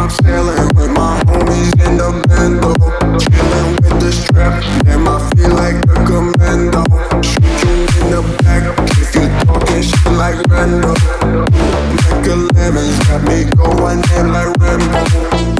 sailing with my homies in the bando. Chilling with the strap, damn I feel like a commando. Shoot you in the back if you talking shit like Randall. Like a lemons got me going in like Rambo.